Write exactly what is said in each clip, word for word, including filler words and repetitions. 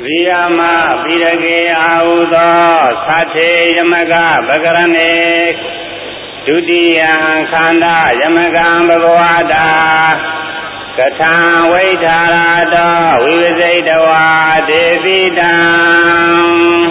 Viyama Virage Auda Sate Yamaga Bagarane Dudiya Khanda Yamaga Bhagavada Katha Vaidharada Vivizaidawa Devidam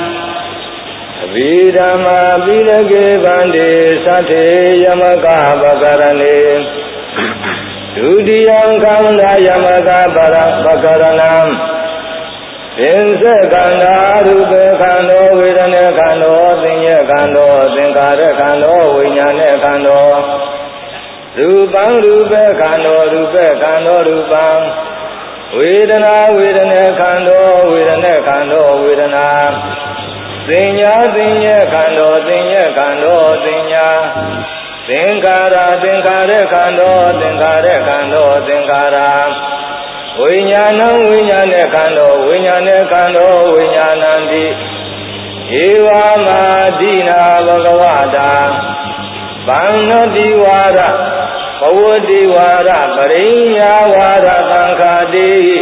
Vidama Virage Bande Sate Yamaga Bagarane Dudiya Khanda Yamaga Bhagaranam Inse Kanda Rupe Kando Vedane Kando Tinye Kando Tinkare Kando Vinyane Kando Rupam Rupe Kando Rupe Kando Rupam Vedana Vedane Kando Vedane Kando Vedana Tinya Tinye Kando Tinye Kando Tinya Tinkara Tinkare Kando Tinkare Kando Tinkara Vinyanam Vinyane Kando Vinyane Kando Vinyanandi Eva Madina Bhagavada Bhagna Divara Pavadivara Parinya Vara Tankadi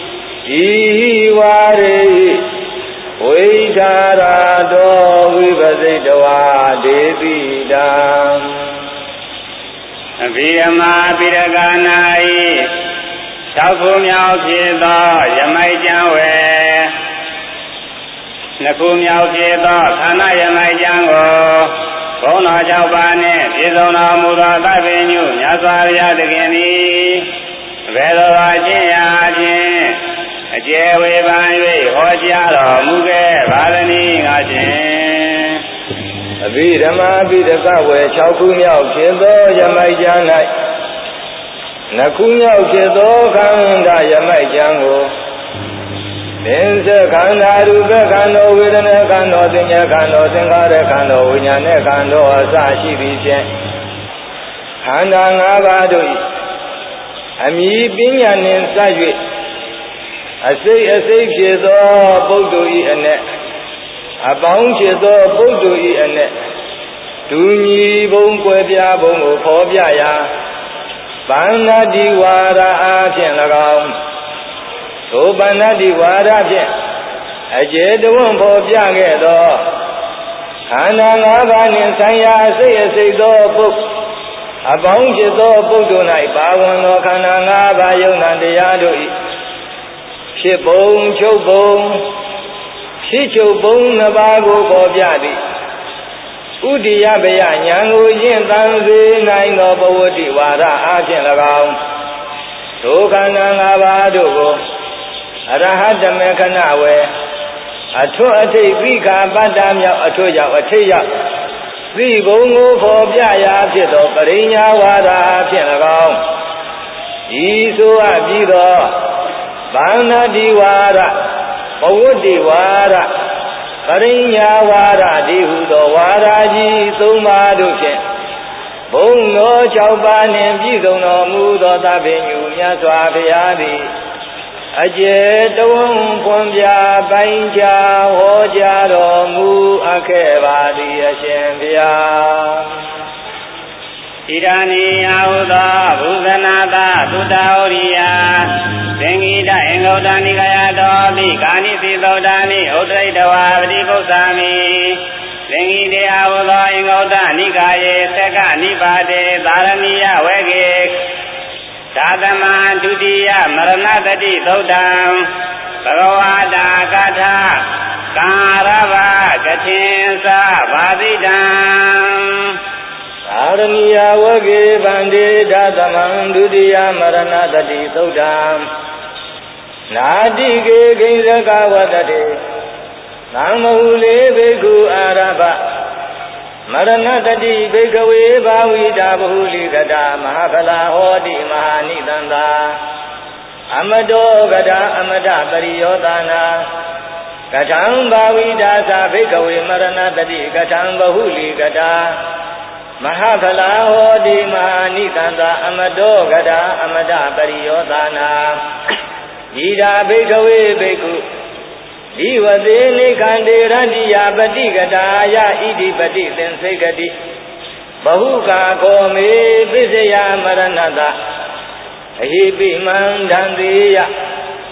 Ivarehi Vaidharado Vivazaidawa Devidam Viyama Viraganai Shauku Miao Pieto Yamai Janwe Naku Miao Pieto Kana Yamai Jango Kono Jaupane Pizona Muda Tabinyu Nyaswarya Dikini Vedo Ajin Ajin Ajewe Banwe Hojaro Muge Valani Ajin Abhidhamma Abhidhakawe Shauku Miao Pieto Yamai Janai Nakunya Ukedo Kanda Yamai Jango Inse Kanda Rupe Kando Vedane Kando Tinya Kando Tinkare Kando Vinyane Kando Asashi Vishen Kanda Ngabadoi Ami Binyanin Sajwe Asay Asay Piedo Bodoi Ane Abang Piedo Bodoi Ane Dunyi Bong Kwebya Bong Phobya Ya Bana Diwara Achen Lagam So Bana Diwara Chen Ajedawam Phobya Gedo Kanda Ngabani Sanya Say Say Do Book Abang Chedo Book Donai Bawan No Kanda Ngaba Yonan Deyadoi Shibong Chobong Shichobong Nabago Phobya Di Udiya Baya Nyangu Yin Tanzi Nine of Bawadi Wara Achen Lagam Tokana Ngabado Arahata Mekanawe Atu Ate Vika Badamya Atoya Ateya Vibongo Phobya Pito Parinya Wara Achen Lagam Isu Abido Bana Diwara Bawadi Wara Parinya Vara Dihudo Varaji Sumadushin Bono Chaubanim Bidono Mudo Tabinu Yaswabiyadi Ajedawam Pumbya Bainja Hojaro Mu Akevadi Ashembya Irani Auda Bhudanada Tudauriya Sengida Engoda Nikaya Dodi Kani Sidodani Udraidawa Vidikosami Sengide Auda Engoda Nikaye Seka Nipade Dharaniya Vege Tadama Dudiya Maranadati Dodam Bhagavada Katha Karava Kachinsa Vadidam Dharaniya Vege Bande Dadamam Dudiya Maranadati Dodam Nadi Ge Ginzaka Vadade Namahule Bhikkhu Arabha Maranatati Bhikkhave Bhavita Bahuli Gata Mahabala Hodi Mahani Danda Amado Gata Amada Pariyodana Gatam Bhavita Sa Bhikkhave Maranatati Gatam Bahuli Gata Mahabala Hodi Mahani Danda Amado Gata Amada Pariyodana Ida Bhikkhave Bhikkhu Divade Nikande Randiya Pati Gadaya Idi Pati Sensekati Bahuka Kome Visaya Maranada Ahipi Mandandiya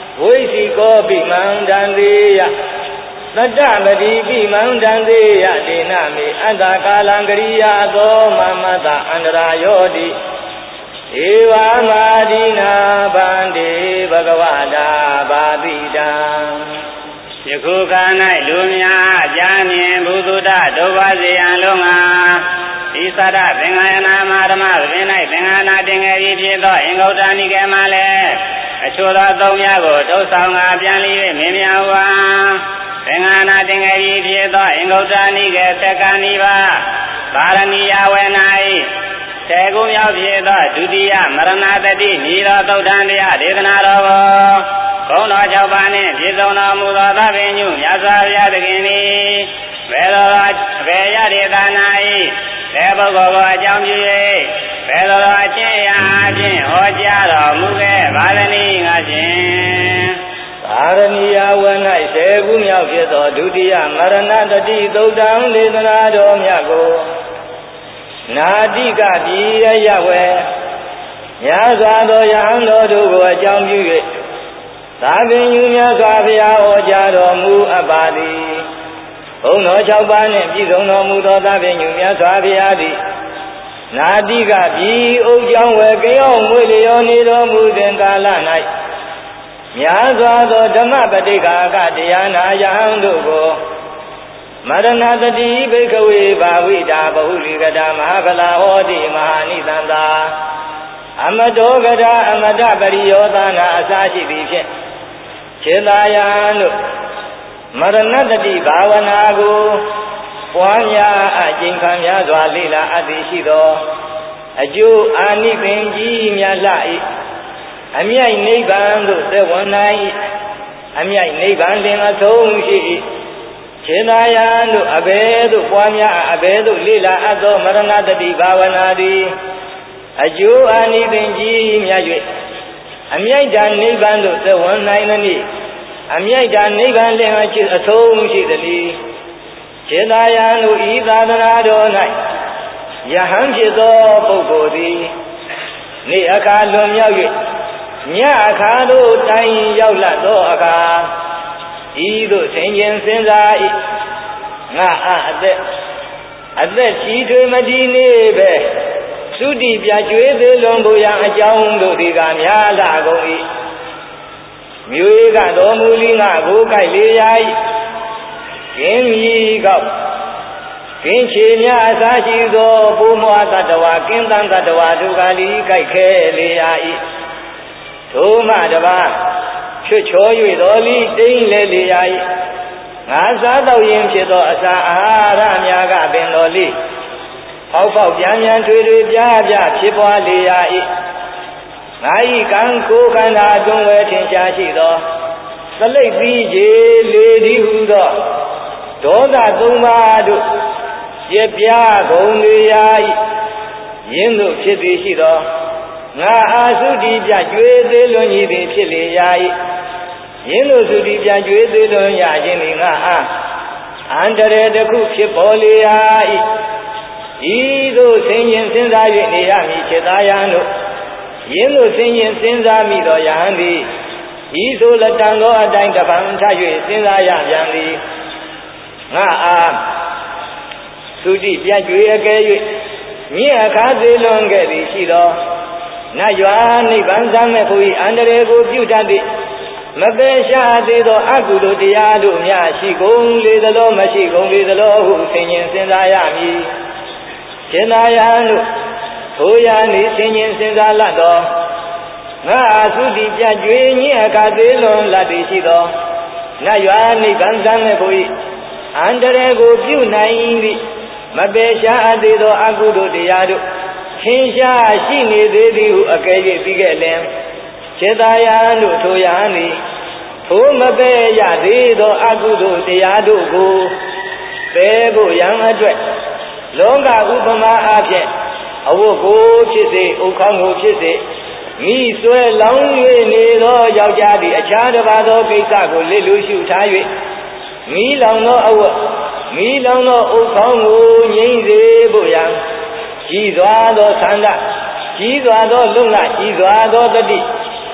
ဝိသိကောပိမံတံသေးယသတ္တပတိပိမံတံသေးယဒေနမေအတ္တကာလံကရိယာသောမမတအန္တရာယောတိဧဝမာဒိနာဗန္တိဘဂဝတာဘာတိတံယခုခါ၌လူများကြားမြင်ဘုသူတ္တဒုဗ္ဗစေယံလုံးငါဤသရသင်္ဃာယနာမဓမ္မသင်၌သင်္ဃာနာတင်ငယ်ဤဖြစ်သောအင်္ဂုတ္တနိကေမှာလည်းအချို့သောသုံးများကိုထုတ်ဆောင်ငါပြန်လီ၍မြင်မြဝါသင်္ဃာနာတင်ငယ်ဤဖြစ်သောအင်္ဂုတ္တနိကေသက္ကနိဗ္ဗာပါရဏီယဝေနဤသေကုမြောက်ဖြစ်သောဒုတိယမရဏတတိဤသောသုတ်တံတရားဒေသနာတော်ကိုဘုန်းတော်၆ပါးနှင့်ပြည့်စုံတော်မူသောသဗ္ဗညုမြတ်စွာဘုရားသခင်သည်ဘယ်သောဘယ်ရဒေသနာ၏သေပုဂ္ဂိုလ်ကိုအကြောင်းပြု၍ဘယ်သောအချင်းရာအချင်းဟောကြားတော်မူခဲ့ပါသနည်းငါဖြင့်ပါရဏီယဝ၌သေကုမြောက်ဖြစ်သောဒုတိယမရဏတတိသုတ်တံဒေသနာတော်မြတ်ကိုနာတိကပြည်ရဝဲများစွာသောယဟန်တော်တို့ကိုအကြောင်းပြု၍သာပင်ယူများစွာဘုရားဟောကြားတော်မူအပ်ပါသည်ဘုန်းတော်၆ပါးနှင့်ပြည့်စုံတော်မူသောသာပင်ယူများစွာဘုရားသည်နာတိကပြည်ဥကြောင်းဝဲကြောင်းမွေလျောနေတော်မူစဉ်ကာလ၌များစွာသောဓမ္မပဋိက္ခာကတရားနာယဟန်တို့ကိုမရဏတတိဘိက္ခဝေဘာဝိတာဘဟုလိကတာမဟာဗလာဟောတိမဟာနိသန္တာအမတောကတာအမတပရိယောသနာအစာရှိသည်ဖြင့်ခြေသာယံတို့မရဏတတိဘာဝနာကိုပွားများအကျင့်ခံများစွာလေ့လာအပ်သည်ရှိသောအကျိုးအာနိသင်ကြီးများလှ၏အမြိုက်နိဗ္ဗာန်သို့သက်ဝင်နိုင်၏အမြိုက်နိဗ္ဗာန်လင်အဆုံးရှိ၏ခြေသာယံတို့အဘယ်သို့ပွားများအဘယ်သို့လေ့လာအပ်သောမရဏတတိဘာဝနာသည်အကျိုးအာနိသင်ကြီးများ၍အမြိုက်တာနိဗ္ဗာန်သို့သက်ဝင်နိုင်သည်အမြိုက်တာနိဗ္ဗာန်လင်အဆုံးရှိသည်ခြေသာယံတို့ဤသာသနာတော်၌ယဟန်ဖြစ်သောပုဂ္ဂိုလ်သည်နေ့အခါလွန်မြောက်၍ညအခါသို့တိုင်ရောက်လာသောအခါဤသို့ဆင်ခြင်စဉ်းစား၏ငါအသက်အသက်ကြီးထွေးမတည်နေပဲသုတိပြကျွေးသေးလွန်ကိုရန်အကြောင်းတို့ဒီကများလာကုန်၏မျိုးကတော်မူလီငါကိုကြိုက်လေရာ၏ကင်းမီကောက်ကင်းချေများအစာရှိသောဘုမွားတတဝါကင်းတန်တတဝါဒုက္ခလီကြိုက်ခဲလေရာ၏ထိုမှတပါချွတ်ချော၍တော်လီတိမ့်လေလေရာ၏ငါစားတော့ရင်ဖြစ်သောအစာအာဟာရများကပင်တော်လီပေါက်ပေါက်ပြန်ပြန်ထွေထွေပြားပြားဖြစ်ပွားလေရာ၏ငါဤကံကိုယ်ခန္ဓာအတွင်းဝဲထင်ရှားရှိသောသလိပ်ပြီးကြီးလေဒီဟုသောဒေါသသုံးပါးတို့ပြပြကုန်လေရာ၏ယင်းတို့ဖြစ်သည်ရှိသောငါအာသုတိပြကျွေးသေးလွန်ကြီးသည်ဖြစ်လေရာ၏ယင်းတို့သုတိပြကျွေးသေးလွန်ရခြင်းသည်ငါအားအန္တရာယ်တစ်ခုဖြစ်ပေါ်လေရာ၏ဤသို့ဆင်ញင်စဉ်းစား၍နေရမည်ခြေသာယံတို့ယင်းတို့ဆင်ញင်စဉ်းစားမိသောယဟန်သည်ဤသို့လက်တန်သောအတိုင်းတပံထ၍စဉ်းစားရပြန်သည်ငါအားသုတိပြတ်ကြွေအကဲ၍မြင့်အခါသေးလွန်ခဲ့သည်ရှိသောနတ်ရွာနိဗ္ဗာန်သမ်းမဲ့ကို၏အန္တရာယ်ကိုပြုတတ်သည့်မပယ်ရှားသေးသောအကုသိုလ်တရားတို့များရှိကုန်လေသလိုမရှိကုန်လေသလိုဟုဆင်ញင်စဉ်းစားရမည်ခြေသာယံတို့ထိုရာနေဆင်ញင်စဉ်းစားလတ်သောငါသုတိပြတ်ကြွေညင်အခါသေးလွန်လတ်သည်ရှိသောနတ်ရွာနိဗ္ဗာန်သမ်းမဲ့ကို၏အန္တရာယ်ကိုပြုနိုင်သည့်မပယ်ရှားသေးသောအကုသိုလ်တရားတို့ထင်ရှားရှိနေသေးသည်ဟုအကဲ၍ပြီးခဲ့လင်ခြေသာယံတို့ထိုယဟန်သည်ထိုမပယ်ရသေးသောအကုသိုလ်တရားတို့ကိုပယ်ဖို့ရန်အတွက်လောကဥပမာအားဖြင့်အဝတ်ကိုဖြစ်စေဥခေါင်းကိုဖြစ်စေမိဆွဲလောင်း၍နေသောယောက်ျားသည်အခြားတစ်ပါးသောကိစ္စကိုလစ်လူရှုထား၍မိလောင်သောအဝတ်မိလောင်သောဥခေါင်းကိုငြိမ့်စေဖို့ရန်ကြီးစွာသောသန္တာကြီးစွာသောလုံလကြီးစွာသောတတိ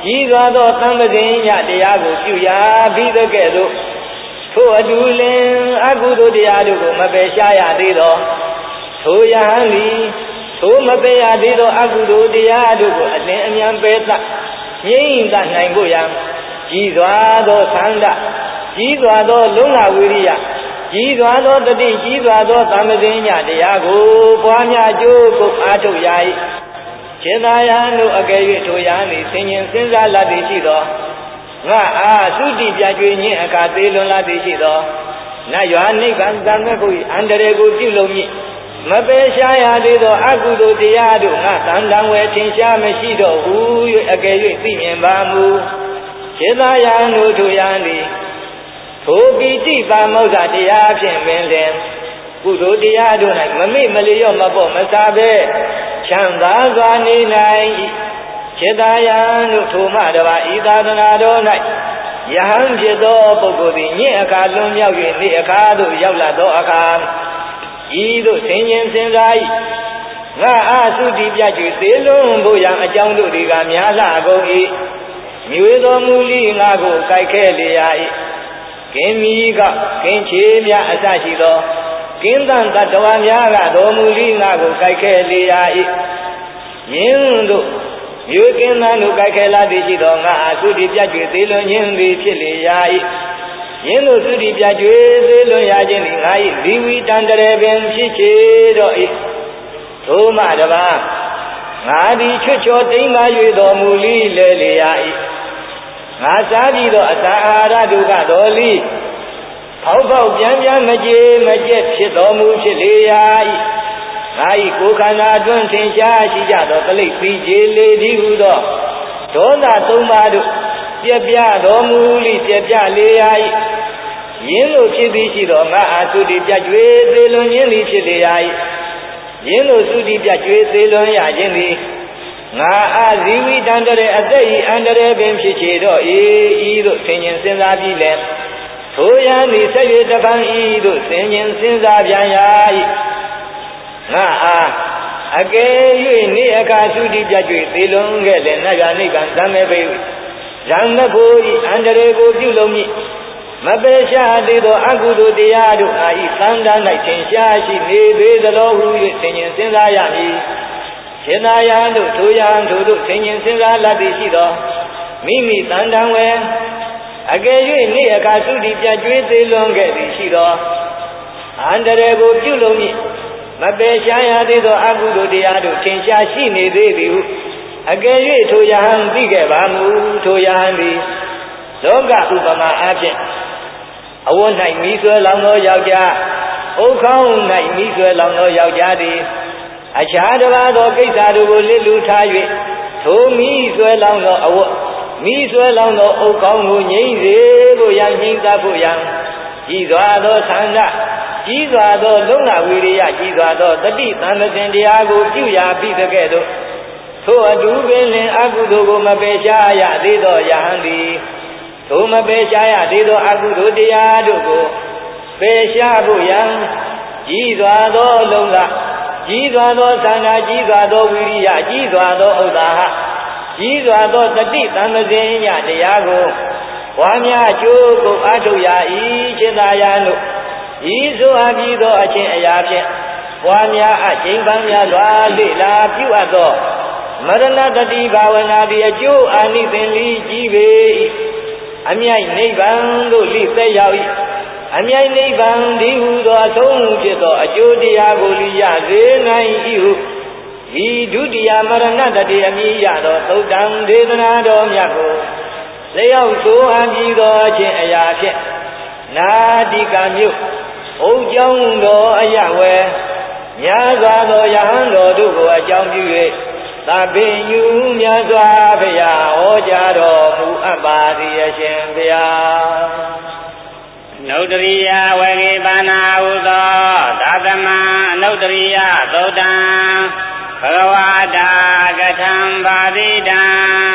ကြီးစွာသောသံဃာညတရားကိုပြုရာပြီးတဲ့ကဲ့သို့ထိုအတူလင်အကုသိုလ်တရားတို့ကိုမပယ်ရှားရသေးသောထိုယဟန်သည်ထိုမပယ်ရသေးသောအကုသိုလ်တရားတို့ကိုအလင်းအမြန်ပယ်သငြိမ့်သနိုင်ဖို့ရန်ကြီးစွာသောသန္တာကြီးစွာသောလုံလဝိရိယကြီးစွာသောတတိကြီးစွာသောသံဃာညတရားကိုပွားများကြိုးကိုအားထုတ်ရ၏ခြေသာယံတို့အကယ်၍ထိုယဟန်သည်ဆင်ញင်စဉ်းစားလာသည်ရှိသောငါအားသုတိပြကြွေညင်အခါသေးလွန်လာသည်ရှိသောနတ်ရွာနိဗ္ဗာန်သံဃာကိုအန္တရာယ်ကိုပြုလုပ်မည်မပယ်ရှားရသေးသောအကုသိုလ်တရားတို့ငါသံတံဝယ်ထင်ရှားမရှိတော့ဟု၍အကယ်၍သိမြင်ပါမူခြေသာယံတို့ထိုယဟန်သည်ထိုပိဋိပါမောက္ခတရားဖြင့်ပင်လင်ကုသိုလ်တရားတို့၌မမေ့မလျော့မပေါ့မစားဘဲချမ်းသာစွာနေနိုင်၏ခြေသာယံတို့ထိုမှတပါဤသာသနာတော်၌ယဟန်ဖြစ်သောပုဂ္ဂိုလ်သည်ညင်အခါလွန်မြောက်၍နေ့အခါသို့ရောက်လာသောအခါဤသို့ဆင်ញင်စဉ်းစား၏ငါအားသုတိပြကြွေသေးလွန်ဖို့ရန်အကြောင်းတို့သည်ကများလှကုန်၏မြွေတော်မူလိငါကိုကြိုက်ခဲလေရ၏ကင်းမီကကင်းချေများအစရှိသောကင်းသံတတ္တဝါများကတော်မူလိငါကိုကြိုက်ခဲလေရ၏ယင်းတို့မြို့ကင်းသားတို့ကြိုက်ခဲလာသည်ရှိသောငါအားသုတိပြကြွေသေးလွန်ခြင်းသည်ဖြစ်လေရ၏ယင်းတို့သုတိပြကြွေသေးလွန်ရခြင်းသည်ငါ၏ဇီဝိတံတရေပင်ဖြစ်ချေတော့၏ထိုမှတပါငါသည်ချွတ်ချောတိမ်မာ၍တော်မူလိလေလေရ၏ငါစားပြီးသောအစာအာဟာရတို့ကတော်လိဖောက်ဖောက်ပြန်ပြန်မကြေမကျက်ဖြစ်တော်မူဖြစ်လေရ၏ငါ၏ကိုယ်ခန္ဓာအတွင်းထင်ရှားရှိကြသောပလိတ်ပြီးကြေလေသည်ဟုသောဒေါသသုံးပါးတို့ပြက်ပြတော်မူလိပြက်ပြလေရ၏ယင်းလိုဖြစ်သည်ရှိသောငါအားသုတိပြကြွေသေးလွန်ခြင်းသည်ဖြစ်လေရ၏ယင်းလိုသုတိပြကြွေသေးလွန်ရခြင်းသည်ငါအားဇီဝိတံတရေအသက်ဤအန္တရာယ်ပင်ဖြစ်ချေတော့၏ဤသို့ဆင်ញင်စဉ်းစားပြီးလဲထိုယံသည်ဆက်၍တပံဤသို့ဆင်ញင်စဉ်းစားပြန်ရ၏ငါအားအကယ်၍နေ့အခါသုတိပြကြွေသေလွန်ခဲ့လေနတ်ရာနိဗ္ဗာန်သံမေပေရံမကိုဤအန္တရာယ်ကိုပြုလုပ်မည်မပယ်ရှားသေးသောအကုသိုလ်တရားတို့အာဤသံဃာ၌ထင်ရှားရှိနေသေးသလိုဟု၍ဆင်ញင်စဉ်းစားရမည်ခြေသာယံတို့ထိုယံထိုတို့ဆင်ញင်စဉ်းစားလာသည်ရှိသောမိမိတန်တံဝယ်အကယ်၍နေ့အခါသုတိပြကြွေးသေးလွန်ခဲ့သည်ရှိသောအန္တရာယ်ကိုပြုလုပ်မည်မပယ်ရှားရသေးသောအကုသိုလ်တရားတို့ထင်ရှားရှိနေသေးသည်ဟုအကယ်၍ထိုယဟန်သိခဲ့ပါမူထိုယဟန်သည်လောကဥပမာအဖြင့်အဝတ်၌မိဆွဲလောင်သောယောက်ျားဥခေါင်း၌မိဆွဲလောင်သောယောက်ျားသည်အခြားတစ်ပါးသောကိစ္စတို့ကိုလစ်လူထား၍ထိုမိဆွဲလောင်သောအဝတ်မိဆွဲလောင်သောဥခေါင်းကိုငြိမ့်စေဖို့ရန်ငြိမ့်သားဖို့ရန်ကြီးစွာသောသန္တာကြီးစွာသောလုံလဝိရိယကြီးစွာသောတတိသံဃင်တရားကိုပြုရာပြီးတဲ့ကဲ့သို့ထိုအတူပင်လင်အကုသိုလ်ကိုမပယ်ရှားရသေးသောယဟန်သည်ထိုမပယ်ရှားရသေးသောအကုသိုလ်တရားတို့ကိုပယ်ရှားဖို့ရန်ကြီးစွာသောလုံလကြီးစွာသောသန္တာကြီးစွာသောဝိရိယကြီးစွာသောဥဒ္ဒါဟကြီးစွာသောတတိသံဃင်ညတရားကိုဝါများကျိုးကိုအားထုတ်ရ၏ခြေသာယံတို့ဤသို့အပြီးသောအချင်းအရာဖြင့်ဝါများအချိန်ပန်းများစွာလေ့လာပြုအပ်သောမရဏတတိဘာဝနာသည်အကျိုးအာနိသင်လိကြီးပေ၏အမြိုက်နိဗ္ဗာန်သို့လိသက်ရောက်၏အမြိုက်နိဗ္ဗာန်ဒီဟုသောအဆုံးဖြစ်သောအကျိုးတရားကိုလိရစေနိုင်၏ဟုဤဒုတိယမရဏတတိအမည်ရသောသုတ်တံဒေသနာတော်မြတ်ကိုလျောက်ဆိုအပ်ပြီးသောအချင်းအရာဖြင့်နာတိကမြို့ဘုံကျောင်းတော်အရဝဲများစွာသောယဟန်တော်တို့ကိုအကြောင်းပြု၍သဗ္ဗညုများစွာဘုရားဟောကြားတော်မူအပ်ပါသည်အရှင်ဘုရားနုတ္တရိယဝေကိပါဏာဟုသောသာသမအနုတ္တရိယသုတ်တံဘဂဝါတာကထံပါတိတံ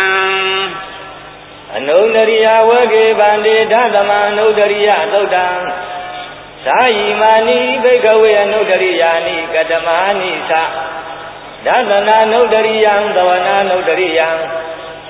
အနုတ္တရိယဝေကိပန္တိဓသမအနုတ္တရိယသုတ်တံသာယိမာနိဘိကဝေအနုတ္တရိယာနိကတမာနိသဒသနာနုတ္တရိယံသဝနာနုတ္တရိယံ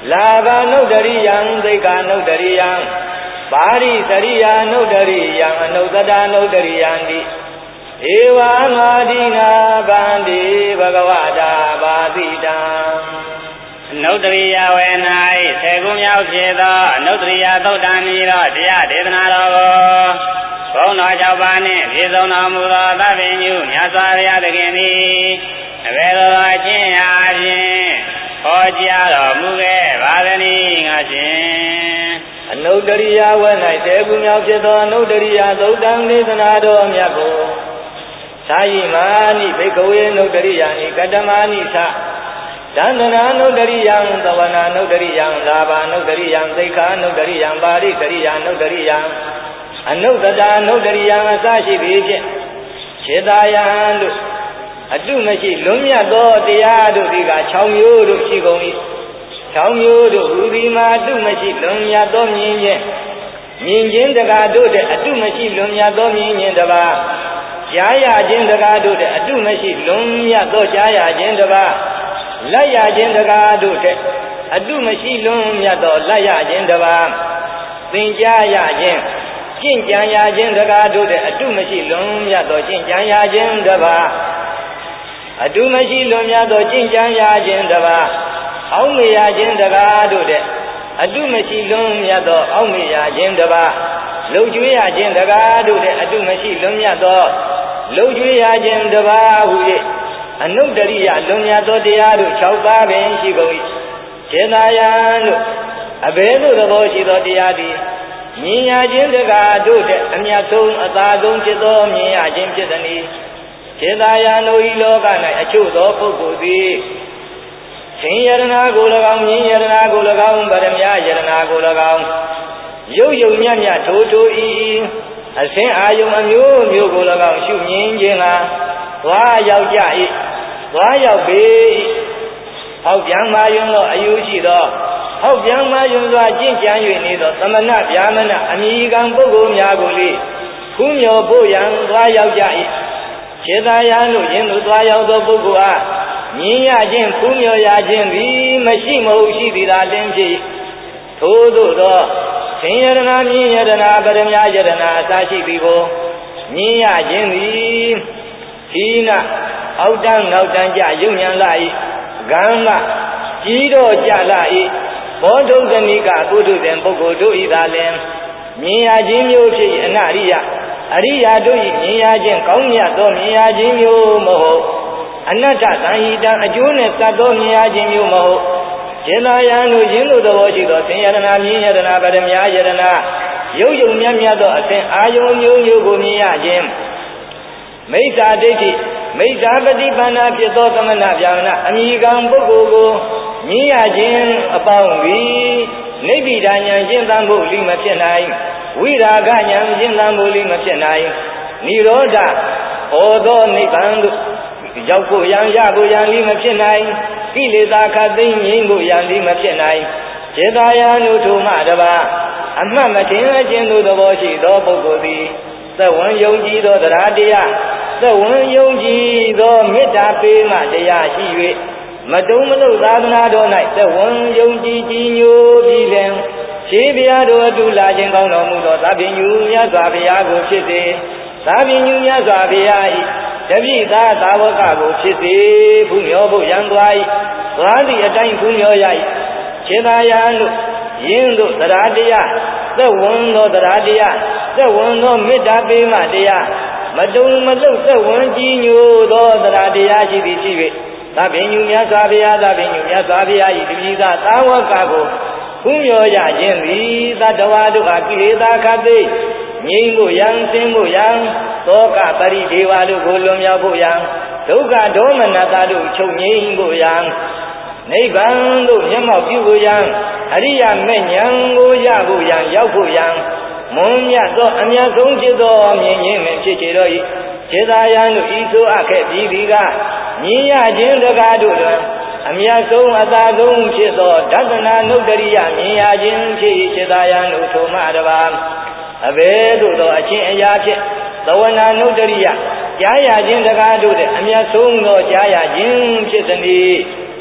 လာဘနုဒရိယံသိက္ခာနုဒရိယံပါရိသရိယာနုဒရိယံအနုတတနုဒရိယံတိဧဝံငါတိနာဗန္တိဘဂဝတာဘာတိတံအနုတရိယဝေ၌ဆေကုမြောက်ဖြစ်သောအနုတရိယသုတ်တံဤသောတရားဒေသနာတော်ကိုဘုန်းတော်၆ပါးနှင့်ပြည့်စုံတော်မူသောသဗ္ဗညုမြတ်စွာဘုရားသခင်သည်အဘယ်လိုအချင်းအားဖြင့်ဟောကြားတော်မူခဲ့ပါသနည်းငါရှင်အနုတရိယဝေ၌ဆေကုမြောက်ဖြစ်သောအနုတရိယသုတ်တံဒေသနာတော်မြတ်ကိုသာယိမာနိဘိကဝေနုတရိယာနိကတမနိသဒန္တနာနုတရိယံသဝနာနုတရိယံလာဘနုတရိယံသိက္ခာနုတရိယံပါရိကရိယာနုတရိယံအနုတတနုတရိယံအစရှိပေဖြင့်ခြေသာယံတို့အတုမရှိလွန်မြတ်သောတရားတို့ဒီက၆မျိုးတို့ရှိကုန်၏၆မျိုးတို့ဟူသည်မှာအတုမရှိလွန်မြတ်သောမြင်ခြင်းမြင်ခြင်းတကားတို့တဲ့အတုမရှိလွန်မြတ်သောမြင်ခြင်းတစ်ပါးကြားရခြင်းတကားတို့တဲ့အတုမရှိလွန်မြတ်သောကြားရခြင်းတစ်ပါးလက်ရခြင်းတကားတို့တဲ့အတုမရှိလွန်မြတ်သောလက်ရခြင်းတစ်ပါးသင်ကြားရခြင်းကျင့်ကြံရခြင်းတကားတို့တဲ့အတုမရှိလွန်မြတ်သောကျင့်ကြံရခြင်းတစ်ပါးအတုမရှိလွန်မြတ်သောကျင့်ကြံရခြင်းတစ်ပါးအောက်မေ့ရခြင်းတကားတို့တဲ့အတုမရှိလွန်မြတ်သောအောက်မေ့ရခြင်းတစ်ပါးလုံကျွေးရခြင်းတကားတို့တဲ့အတုမရှိလွန်မြတ်သောလုံကျွေးရခြင်းတစ်ပါးဟူ၍အနုတ္တရိယလွန်မြတ်သောတရားတို့၆ပါးပင်ရှိကုန်၏ခြေသာယံတို့အဘယ်သို့သဘောရှိသောတရားသည်မြင်ရခြင်းတကားတို့တဲ့အမြတ်ဆုံးအသာဆုံးဖြစ်သောမြင်ရခြင်းဖြစ်သည်။ခြေသာယံတို့ဤလောက၌အချို့သောပုဂ္ဂိုလ်သည်သင်ယရနာကို၎င်းမြင်ယရနာကို၎င်းဗရမယယရနာကို၎င်းရုပ်ယုံမြတ်မြတ်ထိုးထိုးဤအစဉ်အာယုံအမျိုးမျိုးကို၎င်းရှုမြင်ခြင်းကသွားရောက်ကြ၏သွားရောက်ပေ၏ဟောက်ပြန်မာယွန်းသောအယူရှိသောဟောက်ပြန်မာယွန်းစွာကျင့်ကြံ၍နေသောသမဏဗျာမဏအမိကံပုဂ္ဂိုလ်များကိုလေဖူးမြော်ဖို့ရန်သွားရောက်ကြ၏ခြေသာယံတို့ယင်းသို့သွားရောက်သောပုဂ္ဂိုလ်အားမြင်ရခြင်းဖူးမြော်ရခြင်းသည်မရှိမဟုတ်ရှိသည်သာလင်းဖြစ်ထို့သို့သောသင်ယရနာမြင်ယရနာပရမယယရနာအစရှိသည်ကိုမြင်ရခြင်းသည်ဤနာအောက်တန်းနောက်တန်းကြယုံဉဏ်လာ၏ဂမ္မကြီးတော့ကြလာ၏ဘောဓုဇနိကပုထုဇဉ်ပုဂ္ဂိုလ်တို့ဤသာလင်မြင်ရခြင်းမျိုးဖြစ်အနရိယအရိယာတို့၏မြင်ရခြင်းကောင်းမြတ်သောမြင်ရခြင်းမျိုးမဟုတ်အနတ္တသံဟိတံအကျိုးနဲ့သတ်သောမြင်ရခြင်းမျိုးမဟုတ်ခြေသာယံတို့ယင်းလိုသဘောရှိသောသင်ယရနာမြင်ယရနာပရမယယရနာရုပ်ယုံမြတ်မြတ်သောအစဉ်အာယုံမျိုးမျိုးကိုမြင်ရခြင်းမိစ္ဆာဒိဋ္ဌိမိစ္ဆာပฏิပန္နာဖြစ်သောသမဏဗျာမဏအမိကံပုဂ္ဂိုလ်ကိုမြင်ရခြင်းအပေါင်းသည်နိဗ္ဗိဒာဉာဏ်ရှင်းသန်ဖို့လိမဖြစ်နိုင်ဝိရာဂဉာဏ်ရှင်းသန်ဖို့လိမဖြစ်နိုင်နိရောဓဟောသောနိဗ္ဗာန်ကိုရောက်ဖို့ရန်ရဖို့ရန်လိမဖြစ်နိုင်ကိလေသာခတ်သိမ်းငြိမ်းဖို့ရန်လိမဖြစ်နိုင်ခြေသာယံတို့ထိုမှတပါအမှတ်မထင်အကျဉ်းတို့သဘောရှိသောပုဂ္ဂိုလ်သည်သဝံယုံကြည်သောတရားတရားသဝံယုံကြည်သောမေတ္တာပေးမှတရားရှိ၍မတုံမလို့သာသနာတော်၌သဝံယုံကြည်ကြည်ညိုပြီးလင်ခြေပြားတို့အတူလာခြင်းကောင်းတော်မူသောသဗ္ဗညုမြတ်စွာဘုရားကိုဖြစ်စေသဗ္ဗညုမြတ်စွာဘုရား၏တပိသာသာဝကကိုဖြစ်စေဘုမျောဖို့ရန်သွား၏သွားသည့်အတိုင်းဘုမျောရ၏ခြေသာယံတို့ယင်းတို့တရားတရားသက်ဝင်သောတရားတရားသက်ဝင်သောမေတ္တာပေးမှတရားမတုံမလုသက်ဝင်ကြည်ညိုသောတရားတရားရှိသည်ရှိ၍သဗ္ဗညုမြတ်စွာဘုရားသဗ္ဗညုမြတ်စွာဘုရား၏တပိသာသာဝကကိုဘုမျောရခြင်းသည်သတ္တဝါတို့အားကိလေသာခတ်သိငြိမ်းဖို့ရန်ဆင်းဖို့ရန်သောကပရိဒေဝတို့ကိုလွန်မြောက်ဖို့ရန်ဒုက္ခဒေါမနတာတို့ချုပ်ငြိမ်းဖို့ရန်နိဗ္ဗာန်သို့မျက်မှောက်ပြုဖို့ရန်အရိယာမေဉာဏ်ကိုရဖို့ရန်ရောက်ဖို့ရန်မွန်မြတ်သောအမြတ်ဆုံးဖြစ်သောမြင်ခြင်းနဲ့ဖြစ်ကြတော်၏ခြေသာယံတို့ဤသို့အပ်ခဲ့ပြီးဒီကမြင်ရခြင်းတကားတို့တွင်အမြတ်ဆုံးအသာဆုံးဖြစ်သောဒသနာနုတ္တရိယမြင်ရခြင်းဖြစ်၏ခြေသာယံတို့ထိုမှတပါအဘယ်သို့သောအချင်းအရာဖြင့်သဝနာနုတ္တရိယကြားရခြင်းတကားတို့တဲ့အမြတ်ဆုံးသောကြားရခြင်းဖြစ်သည်ခြ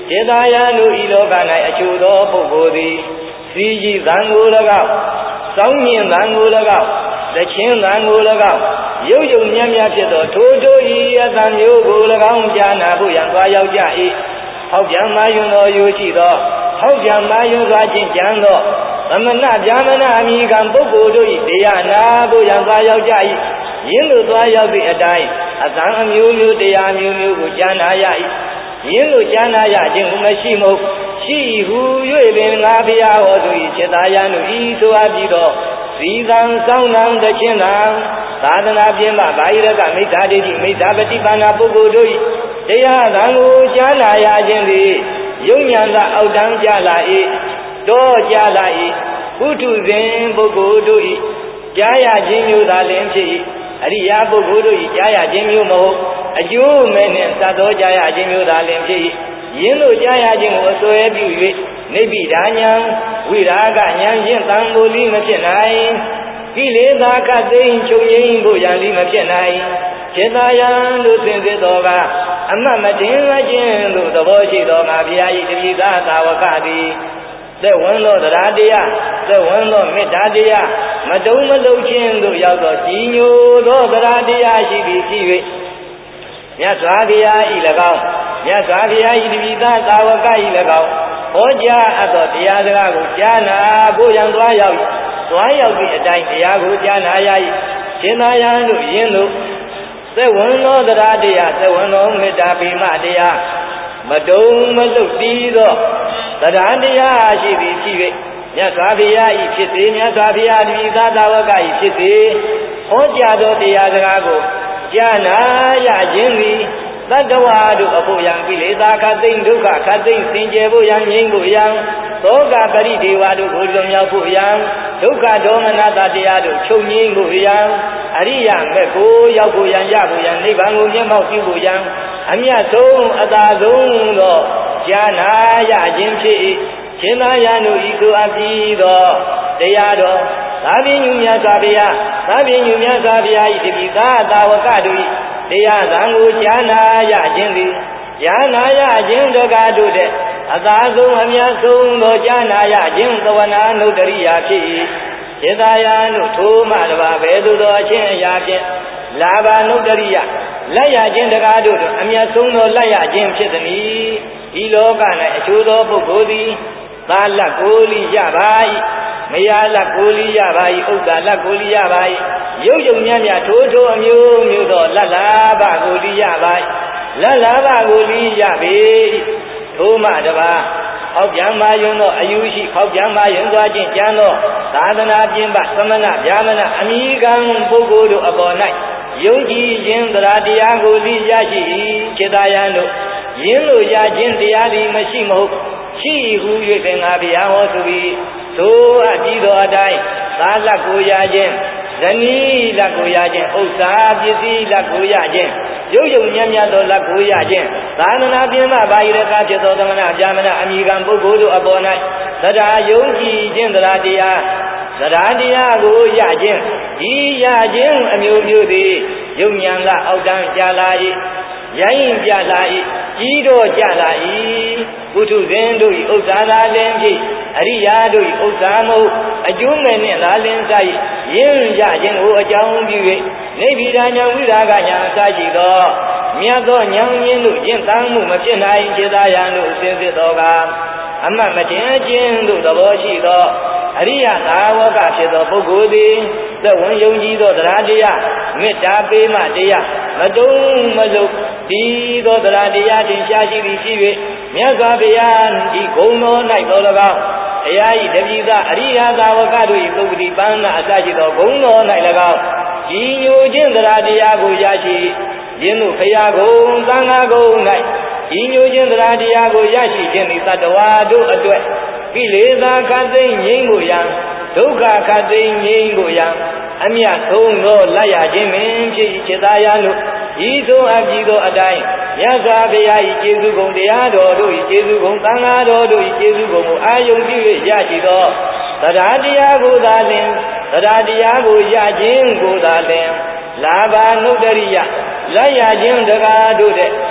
စေတယံတို့ဤလောက၌အချို့သောပုဂ္ဂိုလ်သည်စီကြီးသံကို၎င်းစောင်းမြင့်သံကို၎င်းတခြင်းသံကို၎င်းရုပ်ယုံမြတ်မြတ်ဖြစ်သောထိုတို့ဤအသံမျိုးကို၎င်းကြားနာဖို့ရန်သွားရောက်ကြ၏ဟောက်ပြန်မာယွန်းသောယိုရှိသောဟောက်ပြန်မာယွန်းစွာခြင်းကြံသောသမဏဗျာမဏအမိကံပုဂ္ဂိုလ်တို့၏တရားနာဖို့ရန်သွားရောက်ကြ၏ယင်းတို့သွားရောက်သည့်အတိုင်းအသံအမျိုးမျိုးတရားမျိုးမျိုးကိုကြားနာရ၏ယင်းတို့ကြားနာရခြင်းကိုမရှိမဟုတ်ရှိဟု၍ပင်ငါဘုရားဟောသူ၏စေတယံတို့ဤဆိုအပ်ပြီးတော့သီသံစောင်းနံတခြင်းနံသာသနာပြင်းမှဘာဟိရကမိစ္ဆာဒိဋ္ဌိမိစ္ဆာပฏิပန္နာပုဂ္ဂိုလ်တို့၏တရားသံကိုကြားနာရခြင်းသည်ယုံဉာဏ်သာအောက်တန်းကြလာ၏တော့ကြလာ၏ပုထုဇဉ်ပုဂ္ဂိုလ်တို့၏ကြားရခြင်းမျိုးသာလျှင်ဖြစ်၏အရိယာပုဂ္ဂိုလ်တို့၏ကြားရခြင်းမျိုးမဟုတ်အကျိုးမဲ့နှင့်သတ်သောကြားရခြင်းမျိုးသာလျှင်ဖြစ်၏ယင်းတို့ကြားရခြင်းကိုအစွဲပြု၍နိဗ္ဗိဒာဉာဏ်ဝိရာဂဉာဏ်ဖြင့်တန်ဖိုးလိမဖြစ်နိုင်ကိလေသာခတ်သိမ်းချုပ်ငြိမ်းဖို့ရန်လိမဖြစ်နိုင်စေတယံတို့စင်စစ်တော်ကအမတ်မတင်အခြင်းတို့သဘောရှိတော်ငါဘုရား၏တပိသာသာဝကသည်သက်ဝင်သောတရားတရားသက်ဝင်သောမေတ္တာတရားမတုံမလုံးခြင်းတို့ရောက်သောကြီးညိုသောတရားတရားရှိသည်ဖြစ်၍မြတ်စွာဘုရား၏၎င်းမြတ်စွာဘုရား၏တပိသာသာဝက၏၎င်းဟောကြားအပ်သောတရားစကားကိုကြားနာဖို့ရန်သွားရောက်သွားရောက်သည့်အတိုင်းတရားကိုကြားနာရ၏စေတယံတို့ယင်းတို့သက်ဝင်သောတရားတရားသက်ဝင်သောမေတ္တာပိမတရားမတုံမလုတ်တီးသောတရားတရားရှိသည်ဖြစ်၍မြတ်စွာဘုရား၏ဖြစ်စေမြတ်စွာဘုရားဒီသာသာဝက၏ဖြစ်စေဟောကြားသောတရားစကားကိုကြားနာရခြင်းသည်သတ္တဝါတို့အဖို့ယံကိလေသာခတ်သိမ်းဒုက္ခခတ်သိမ်းစင်ကြယ်ဖို့ယံငြိမ်းဖို့ယံသောကပရိဒေဝတို့ကိုလွန်မြောက်ဖို့ယံဒုက္ခဒေါမနတာတရားတို့ချုပ်ငြိမ်းဖို့ယံအရိယာမေကိုရောက်ဖို့ယံရဖို့ယံနိဗ္ဗာန်ကိုမျက်မှောက်ပြုဖို့ယံအမြတ်ဆုံးအသာဆုံးသောကြားနာရခြင်းဖြစ်၏ရှင်သာယံတို့ဤသို့အပ်ပြီးသောတရားတော်သာပင်ညူမြတ်စွာဘုရားသာပင်ညူမြတ်စွာဘုရား၏တပိသာသာဝကတို့၏တရားသံကိုကြားနာရခြင်းသည်ကြားနာရခြင်းတကားတို့တဲ့အသာဆုံးအမြတ်ဆုံးသောကြားနာရခြင်းသဝနာနုတ္တရိယာဖြစ်၏စေတယံတို့ထိုမှတပါဘယ်သို့သောအချင်းအရာဖြင့်လာဘနုတ္တရိယလက်ရခြင်းတကားတို့အမြတ်ဆုံးသောလက်ရခြင်းဖြစ်သည်ဤလောက၌အချို့သောပုဂ္ဂိုလ်သည်သာလတ်ကိုလိရပါ၏မယားလတ်ကိုလိရပါ၏ဥစ္စာလတ်ကိုလိရပါ၏ရုပ်ယုံမြတ်မြတ်ထိုးထိုးအမျိုးမျိုးသောလတ်လာဘကိုလိရပါ၏လတ်လာဘကိုလိရပေထိုမှတပါဟောက်ပြန်မာယွန်းသောအယူရှိဟောက်ပြန်မာယွန်းသွားခြင်းကြံသောသာသနာပြင်းပသမဏဗျာမဏအမိကံပုဂ္ဂိုလ်တို့အပေါ်၌ယုံကြည်ခြင်းတရားတရားကိုလိရရှိ၏စေတယံတို့ယင်းလိုရခြင်းတရားသည်မရှိမဟုတ်ရှိဟု၍ပင်ငါဘုရားဟောဆိုပြီးသို့အပ်ပြီးသောအတိုင်းသာလတ်ကိုရခြင်းဇနီးလတ်ကိုရခြင်းဥစ္စာပစ္စည်းလတ်ကိုရခြင်းရုပ်ယုံမြတ်မြတ်သောလတ်ကိုရခြင်းသာသနာပြင်းမှဘာဟိရကဖြစ်သောသမဏဗျာမဏအမိကံပုဂ္ဂိုလ်တို့အပေါ်၌တရားယုံကြည်ခြင်းတရားတရားတရားတရားကိုရခြင်းဒီရခြင်းအမျိုးမျိုးသည်ယုံဉာဏ်ကအောက်တန်းကြလာ၏ရိုင်းပြလာ၏ကြီးတော့ကြလာ၏ပုထုဇဉ်တို့၏ဥစ္စာသာလင်းဖြစ်အရိယာတို့၏ဥစ္စာမဟုတ်အကျိုးမဲ့နှင့်သာလင်းစား၏ရင်းရခြင်းကိုအကြောင်းပြု၍နိဗ္ဗိဒာဉာဏ်ဝိရာဂဉာဏ်အစရှိသောမြတ်သောဉာဏ်ရင်းတို့ကျင့်တမ်းမှုမဖြစ်နိုင်စေတယံတို့အစဉ်စစ်သောကအမတ်မတင်ခြင်းတို့သဘောရှိသောအရိယသာဝကဖြစ်သောပုဂ္ဂိုလ်သည်သက်ဝင်ယုံကြည်သောတရားတရားမေတ္တာပေးမှတရားမတုံမလုံးဒီသောတရားတရားတင်ရှားရှိသည်ဖြစ်၍မြတ်စွာဘုရားဤဂုဏ်တော်၌သော၎င်းဘုရား၏တပိသအရိယသာဝကတို့၏သုပတိပန်းနာအစရှိသောဂုဏ်တော်၌၎င်းဤညိုခြင်းတရားတရားကိုရရှိယင်းတို့ဘုရားဂုဏ်သံဃာဂုဏ်၌ဤညိုခြင်းတရားတရားကိုရရှိခြင်းသည်တတ္တဝါတို့အတွက်ကိလေသာခတ်သိမ်းငြိမ်းဖို့ရန်ဒုက္ခခတ်သိမ်းငြိမ်းဖို့ရန်အမြတ်ဆုံးသောလက်ရခြင်းပင်ဖြစ်စေတယံတို့ဤသို့အပ်ပြီးသောအတိုင်းမြတ်စွာဘုရား၏ကျေးဇူးဂုဏ်တရားတော်တို့၏ကျေးဇူးဂုဏ်သံဃာတော်တို့၏ကျေးဇူးဂုဏ်ကိုအာယုံပြု၍ရရှိသောတရားတရားကိုသာလျှင်တရားတရားကိုရခြင်းကိုသာလျှင်လာဘနုတ္တရိယလက်ရခြင်းတကားတို့တဲ့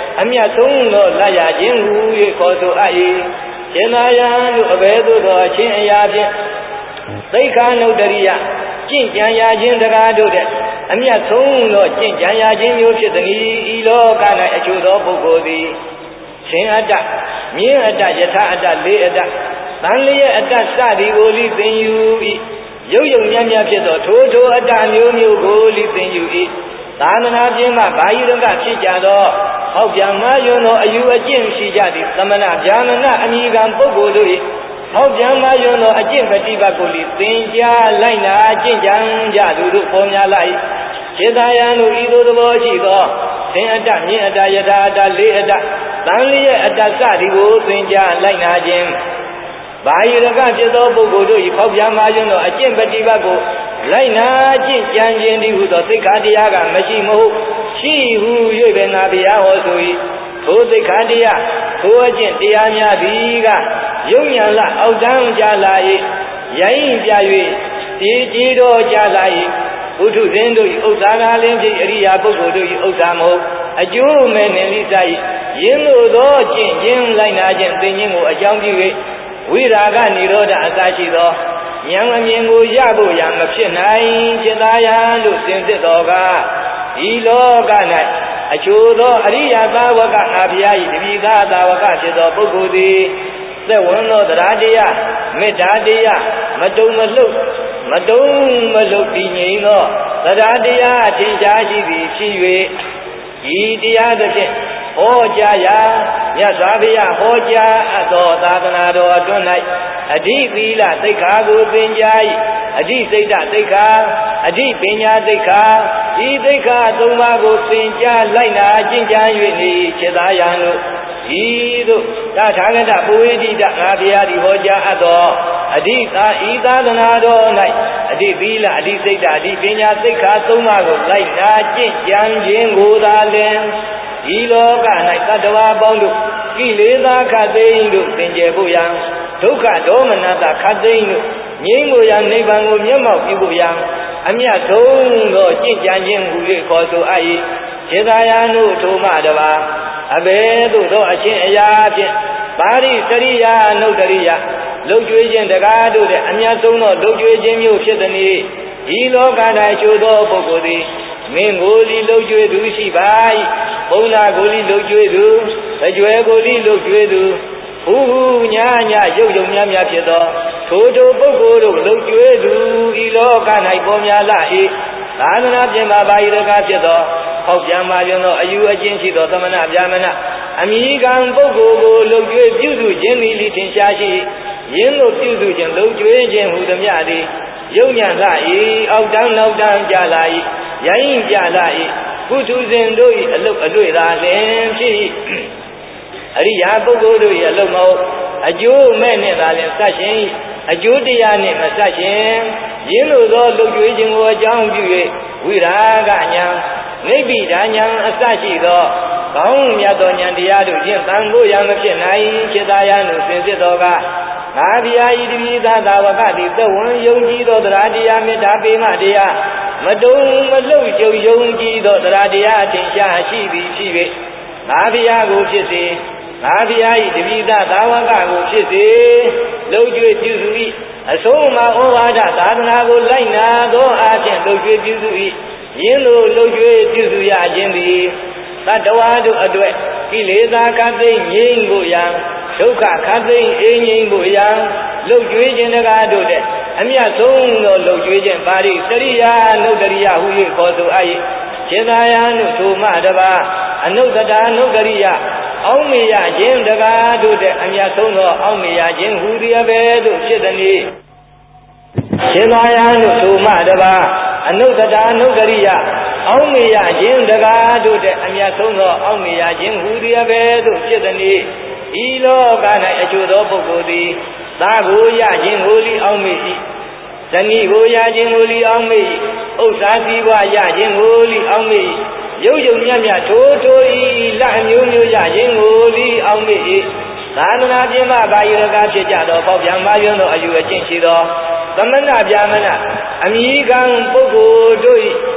အမြတ်ဆုံးသောလက်ရခြင်းဟူ၍ခေါ်ဆိုအပ်၏ရှင်သာယံတို့အဘယ်သို့သောအချင်းအရာဖြင့်သိက္ခာနုတ္တရိယကျင့်ကြံရခြင်းတရားတို့တဲ့အမြတ်ဆုံးသောကျင့်ကြံရခြင်းမျိုးဖြစ်သည်ဤလောက၌အကျိုးသောပုဂ္ဂိုလ်သည်ရှင်အတ္တမြင်းအတ္တယထာအတ္တလေးအတ္တသံလျက်အတ္တစသည်ကိုလိသင်ယူ၏ရုပ်ယုံမြတ်မြတ်ဖြစ်သောထိုထိုအတ္တမျိုးမျိုးကိုလိသင်ယူ၏သာသနာပြင်မှဘာယုရကဖြစ်ကြသောဟောက်ပြန်မယွန်းသောအယူအကျင့်ရှိကြသည်သမဏဗျာမဏအမိကံပုဂ္ဂိုလ်တို့၏ဟောက်ပြန်မယွန်းသောအကျင့်ပฏิပတ်ကိုလိသင်ကြားလိုက်နာကျင့်ကြံကြသူတို့ပေါ်များလာ၏ခြေသာယံတို့ဤသို့သဘောရှိသောသင်အတ္တမြင့်အတ္တယထာအတ္တလေးအတ္တသံလျက်အတ္တစသည်ကိုသင်ကြားလိုက်နာခြင်းဘာယုရကဖြစ်သောပုဂ္ဂိုလ်တို့၏ဖောက်ပြန်မယွန်းသောအကျင့်ပฏิပတ်ကိုလိုက်နာကျင့်ကြံခြင်းသည်ဟုသောသိက္ခာတရားကမရှိမဟုတ်ရှိဟု၍ပင်နာဗျာဟောဆို၏ထိုသိက္ခာတရားထိုအကျင့်တရားများသည်ကယုံညာလအောက်တန်းကြလာ၏ရိုင်းပြ၍တည်ကြည်တော်ကြလာ၏ဘုထုဇင်းတို့၏ဥစ္စာကားလင်းဖြစ်အရိယာပုဂ္ဂိုလ်တို့၏ဥစ္စာမဟုတ်အကျိုးမဲ့နေလိစာ၏ယင်းသို့သောကျင့်ခြင်းလိုက်နာခြင်းသင်ခြင်းကိုအကြောင်းပြု၍ဝိရာဂနိရောဓအစရှိသောဉာဏ်အမြင်ကိုရဖို့ရမဖြစ်နိုင်จิตသာယံလို့သင်စစ်တော်ကဒီလောက၌အကျိုးသောအရိယသာဝကအာဘိယ၏တပိသာသာဝကဖြစ်သောပုဂ္ဂိုလ်သည်သက်ဝင်သောတရားတရားမေတ္တာတရားမတုံမလှုပ်မတုံမလှုပ်တည်ငြိမ်သောတရားတရားအထင်ရှားရှိသည်ဖြစ်၍ဤတရားသဖြင့်ဟောကြားရာမြတ်စွာဘုရားဟောကြားအပ်သောသာသနာတော်အတွင်း၌အဓိသီလသိက္ခာကိုသင်ကြား၏အဓိစိတ်တသိက္ခာအဓိပညာသိက္ခာဤသိက္ခာသုံးပါးကိုသင်ကြားလိုက်နာကျင့်ကြံ၍နေခြေသာယံတို့ဤသို့သာထာဂတပုဝေတိတငါဘုရားသည်ဟောကြားအပ်သောအဓိသာဤသာသနာတော်၌အဓိသီလအဓိစိတ်တအဓိပညာသိက္ခာသုံးပါးကိုလိုက်နာကျင့်ကြံခြင်းကိုသာလျှင်ဒီလောက၌တတ္တဝါပေါင်းတို့ကိလေသာခတ်သိမ်းတို့သင်ကျေဖို့ရန်ဒုက္ခဒေါမနတခတ်သိမ်းတို့ငြိမ်းကိုရန်နိဗ္ဗာန်ကိုမျက်မှောက်ပြုဖို့ရန်အမြတ်ဆုံးသောကျင့်ကြံခြင်းဟူ၍ခေါ်ဆိုအပ်၏ခြေသာယံတို့ထိုမှတပါအဘယ်သို့သောအချင်းအရာဖြင့်ပါရိစရိယာနုတ္တရိယလှုပ်ကြွေးခြင်းတကားတို့တဲ့အမြတ်ဆုံးသောလှုပ်ကြွေးခြင်းမျိုးဖြစ်သည်ဒီလောက၌ချို့သောပုဂ္ဂိုလ်သည်မင်းကိုလီလှုပ်ကြွေးသူရှိပါ၏ဘုံနာကိုလီလှုပ်ကြွေးသူအကျွဲကိုလီလှုပ်ကြွေးသူဟူဟူညာညာရုပ်ယုံများများဖြစ်သောထိုထိုပုဂ္ဂိုလ်တို့လှုပ်ကြွေးသူဤလောက၌ပေါ်များလာ၏သာသနာပြင်မှာဘာယုရကဖြစ်သောဟောက်ပြန်မှာပြသောအယူအကျင့်ရှိသောသမဏဗျာမဏအမိကံပုဂ္ဂိုလ်ကိုလှုပ်ကြွေးပြုစုခြင်းသည်လိထင်ရှားရှိယင်းတို့ပြုစုခြင်းလှုပ်ကြွေးခြင်းဟူသည်များသည်ယုံညာလာ၏အောက်တန်းနောက်တန်းကြလာ၏ရိုင်းကြလာ၏ဘုထုဇဉ်တို့၏အလုတ်အတွေ့သာလင်ဖြစ်၏အရိယာပုဂ္ဂိုလ်တို့၏အလုတ်မဟုတ်အကျိုးမဲ့နှင့်သာလင်ဆက်ရှင်အကျိုးတရားနှင့်မဆက်ရှင်ယင်းလိုသောလှုပ်ကြွေးခြင်းကိုအကြောင်းပြု၍ဝိရာဂဉာဏ်နိဗ္ဗိဒာဉာဏ်အစရှိသောကောင်းမြတ်သောဉာဏ်တရားတို့ဖြင့်တန်ဖို့ရမဖြစ်နိုင်ခြေသာယံတို့ဆင်စစ်တော်ကငါဗျာဤတပိသာသာဝကတိသဝံယုံကြည်သောတရားတရားမေတ္တာပေမတရားမတုံမလှုပ်ကြုံယုံကြည်သောတရားတရားအထင်ရှားရှိသည်ဖြစ်၍ငါဗျာကိုဖြစ်စေငါဗျာဤတပိသာသာဝကကိုဖြစ်စေလှုပ်ကြွေးပြုစု၏အဆုံးအမဩဝါဒသာသနာကိုလိုက်နာသောအခြင်းလှုပ်ကြွေးပြုစု၏ယင်းလိုလှုပ်ကြွေးပြုစုရခြင်းသည်တတ္တဝါတို့အတွက်ကိလေသာခတ်သိမ်းငြိမ်းကိုရန်ဒုက္ခခတ်သိမ်းအေးငြိမ်းကိုရန်လှုပ်ကြွေးခြင်းတကားတို့တဲ့အမြတ်ဆုံးသောလှုပ်ကြွေးခြင်းပါရိစရိယာနုတ္တရိယဟု၍ခေါ်ဆိုအပ်၏ခြေသာယံတို့ထိုမှတပါအနုတ္တတာနုတ္တရိယအောင်းမေယခြင်းတကားတို့တဲ့အမြတ်ဆုံးသောအောင်းမေယခြင်းဟူသည်အဘယ်သို့ဖြစ်သည်ခြေသာယံတို့ထိုမှတပါအနုတ္တတာနုတ္တရိယအောင်းမေယခြင်းတကားတို့တဲ့အမြတ်ဆုံးသောအောင်းမေယခြင်းဟူသည်အဘယ်သို့ဖြစ်သည်ဤလောက၌အကျိုးသောပုဂ္ဂိုလ်သည်သာကိုရခြင်းကိုလီအောင်းမေ၏ဇနီးကိုရခြင်းကိုလီအောင်းမေ၏ဥစ္စာစည်းဝါရခြင်းကိုလီအောင်းမေ၏ရုပ်ယုံမြတ်မြတ်ထိုးထိုးဤလက်အမျိုးမျိုးရခြင်းကိုလီအောင်းမေ၏သာသနာပြင်မှဘာယုရကဖြစ်ကြသောပေါပြန်ပါယွန်းသောအယူအကျင့်ရှိသောသမဏဗျာမဏအမိကံပုဂ္ဂိုလ်တို့၏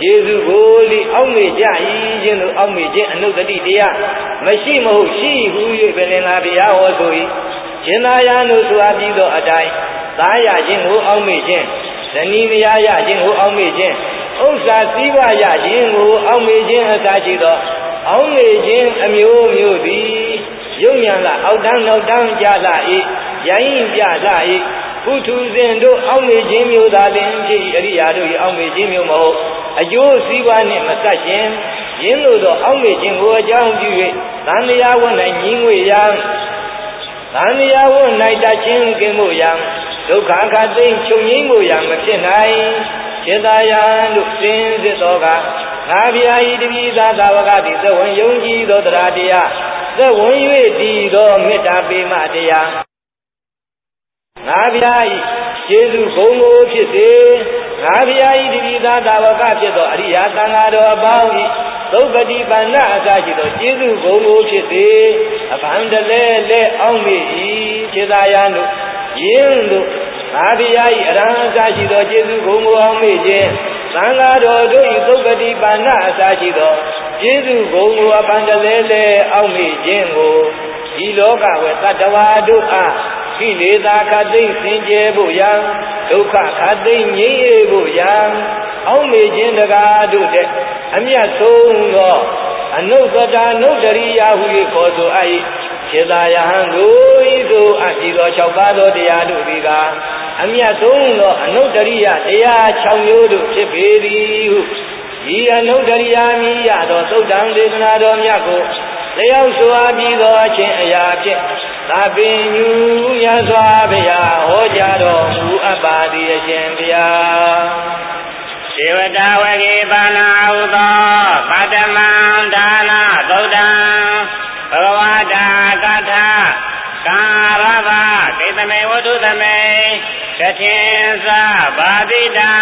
ကျေးဇူးကိုလိအောက်မေ့ကြ၏ခြင်းတို့အောက်မေ့ခြင်းအနုတ္တိတရားမရှိမဟုတ်ရှိဟု၍ပင်လင်္ကာဘုရားဟောဆို၏ရှင်သာယာတို့ဆိုအပ်ပြီးသောအတိုင်းသာရခြင်းကိုအောက်မေ့ခြင်းဇနီးမယားရခြင်းကိုအောက်မေ့ခြင်းဥစ္စာစည်းဝါရခြင်းကိုအောက်မေ့ခြင်းအစရှိသောအောက်မေ့ခြင်းအမျိုးမျိုးသည်ယုံမြန်လာအောက်တန်းနောက်တန်းကြလာ၏ရိုင်းပြလာ၏ဘုသူစဉ်တို့အောက်မေ့ခြင်းမျိုးသာလျှင်ဖြစ်၏အရိယာတို့၏အောက်မေ့ခြင်းမျိုးမဟုတ်အကျိုးစည်းဝါနှင့်မဆက်ခြင်းယင်းလိုသောအောက်မေ့ခြင်းကိုအကြောင်းပြု၍သံဃာဝတ်၌ညီငွေရန်သံဃာဝတ်၌တတ်ခြင်းကင်းမှုရန်ဒုက္ခခတ်သိမ်းချုပ်ငြိမ်းမှုရန်မဖြစ်နိုင်စေတယံတို့စင်စစ်သောကငါဗျာဤတပိသာသာဝကသည်သဝံယုံကြည်သောတရားတရားသဝံ၍တည်သောမေတ္တာပေမတရားငါဗျာဤကျေးဇူးဂုဏ်ကိုဖြစ်စေငါဗျာဤတပိသာသာဝကဖြစ်သောအရိယာသံဃာတော်အပေါင်းဤသုပတိပန္နအစရှိသောကျေးဇူးဂုဏ်ကိုဖြစ်စေအဘန္တလဲလဲအောင်မေ၏စေတယံတို့ယင်းတို့ငါဗျာဤအရဟံအစရှိသောကျေးဇူးဂုဏ်ကိုအောင်မေခြင်းသံဃာတော်တို့ဤသုပတိပန္နအစရှိသောကျေးဇူးဂုဏ်ကိုအဘန္တလဲလဲအောင်မေခြင်းကိုဒီလောကဝေတတ္တဝါတို့အားကိလေသာခတ်သိမ်းစင်ကြယ်ဖို့ယံဒုက္ခခတ်သိမ်းငြိမ်းအေးဖို့ယံအောက်မေခြင်းတကားတို့တဲ့အမြတ်ဆုံးသောအနုတ္တတာနုတ္တရိယဟု၍ခေါ်ဆိုအပ်၏စေတယဟံတို့ဤသို့အကြည်သော၆ပါးသောတရားတို့သည်ကအမြတ်ဆုံးသောအနုတ္တရိယတရား၆မျိုးတို့ဖြစ်ပေသည်ဟုဤအနုတ္တရိယမြည်ရသောသုတ်တံဒေသနာတော်မြတ်ကိုလျောက်စွာပြီးသောအချင်းအရာဖြင့်သာပင်ညူရစွာဘုရားဟောကြားတော်မူအပ်ပါသည်အရှင်ဘုရားဒေဝတာဝကေပါဏာဟုသောပတမံဒါနသုတ်တံဘဂဝတာကထာကာရဘကိသမေဝတ္ထုသမေကထင်္စဘာတိတံ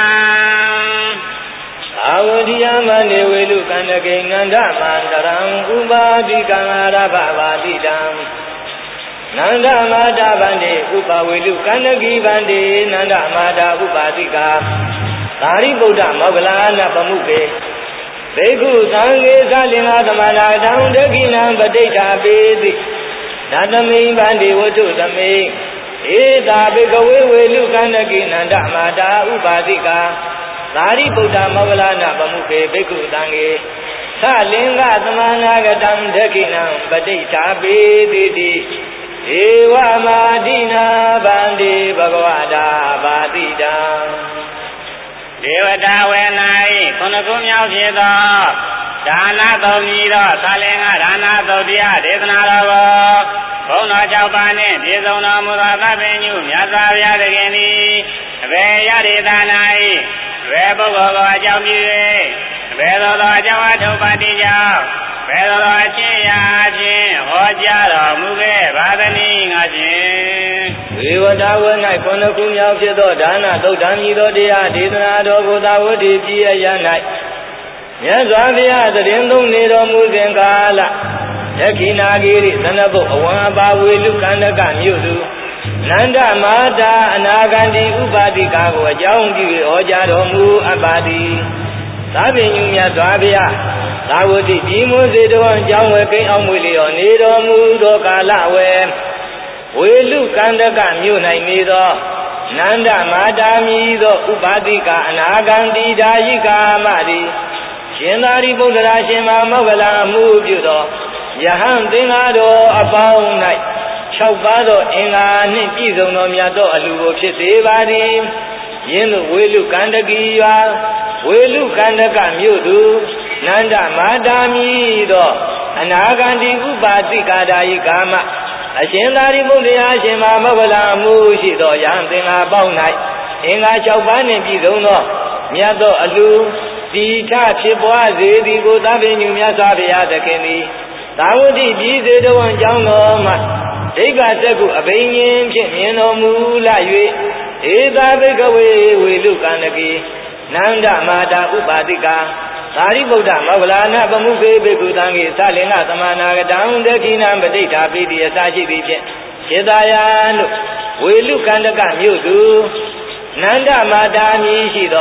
အာဝတိယမနေဝေလူကန္တကေနန္ဒမန္တရံဥပါတိကံအာရဘဘာတိတံနန္ဒမာတာဗန္တိဥပဝေလူကန္တကီဗန္တိနန္ဒမာတာဥပါတိကာသာရိပုတ္တမောဂလနာပမှုကေဘေကုသံဃေသလင်္ကာသမနာတံဒခိနံပဋိဋ္ဌာပေတိနတမိဗန္တိဝတ္ထုသမေဧတာဘေကဝေဝေလူကန္တကိနန္ဒမာတာဥပါတိကာသာရိပုတ္တမောဂလနာပမှုကေဘေကုသံဃေသလင်္ကာသမနာကတံဒခိနံပဋိဋ္ဌာပေတိဧဝမာဒိနာဗန္တိဘဂဝတာဘာတိတံဒေဝတာဝေ၌ခုနှစ်ခုမြောက်ဖြစ်သောဒါနသုံးပြီးသောသာလင်္ကာဒါနသုတ်တရားဒေသနာတော်ကိုဘုန်းတော်၆ပါးနှင့်ပြည့်စုံတော်မူသောသဗ္ဗညုမြတ်စွာဘုရားသခင်သည်အဘယ်ရဒေသ၌ဘယ်ပုဂ္ဂိုလ်ကိုအကြောင်းပြု၍ဘယ်သောသောအကြောင်းအထုပ်ပါတိကြောင့်ဘယ်သောသောအချင်းရာဖြင့်ဟောကြားတော်မူခဲ့ပါသနည်းငါဖြင့်ဒေဝတာဝ၌ခုနှစ်ခုမြောက်ဖြစ်သောဒါနသုတ်တံမြည်သောတရားဒေသနာတော်ကိုသာဝတိပြည့်ရ၌မြတ်စွာဘုရားသရင်သုံးနေတော်မူစဉ်ကာလယခိနာဂိရိသနဘုတ်အဝံအပါဝေလူကန္တကမြို့သူနန္ဒမာတာအနာဂန္တိဥပါတိကာကိုအကြောင်းပြုဟောကြားတော်မူအပ်ပါသည်သာပင်ညူမြတ်စွာဘုရားသာဝတိဒီမွန်စေတော်အကြောင်းဝဲကိန်းအောင်မွေလျော်နေတော်မူသောကာလဝဲဝေလူကန္တကမြို့၌နေသောနန္ဒမာတာမည်သောဥပါတိကအနာဂန္တိဒါယိကာမသည်ရှင်သာရိပုတ္တရာရှင်မောဂလအမှုပြုသောယဟန်သင်္ဃာတော်အပေါင်း၌၆ပါးသောအင်္ဂါနှင့်ပြည့်စုံသောမြတ်သောအလှကိုဖြစ်စေပါသည်ယင်းသို့ဝေလူကန္တကီရွာဝေလူကန္တကမြို့သူနန္ဒမာတာမည်သောအနာဂန္တိဥပါတိကာဒါယိကာမအရှင်သာရိပုတ္တရာရှင်မောဂလအမှုရှိသောယဟန်သင်္ဃာပေါင်း၌အင်္ဂါ၆ပါးနှင့်ပြည့်စုံသောမြတ်သောအလှတိထဖြစ်ပွားစေသည်ကိုသဗ္ဗညုမြတ်စွာဘုရားသခင်သည်သာဝတိပြည်စေတဝန်ကြောင်းတော်မှဒိဋ္ဌာစက္ကုအဘိညာဉ်ဖြင့်မြင်တော်မူလာ၍ဧသာဘိကဝေဝေလူကန္တကေနန္ဒမာတာဥပါတိကာသာရိပုတ္တမောဂလနာပမှုခေဘေကုသံဃေသလင်္ကာသမနာကတံဒခိနံပဋိဋ္ဌာပိတိအစရှိသည်ဖြင့်စေတယံတို့ဝေလူကန္တကမြို့သူနန္ဒမာတာမည်ရှိသော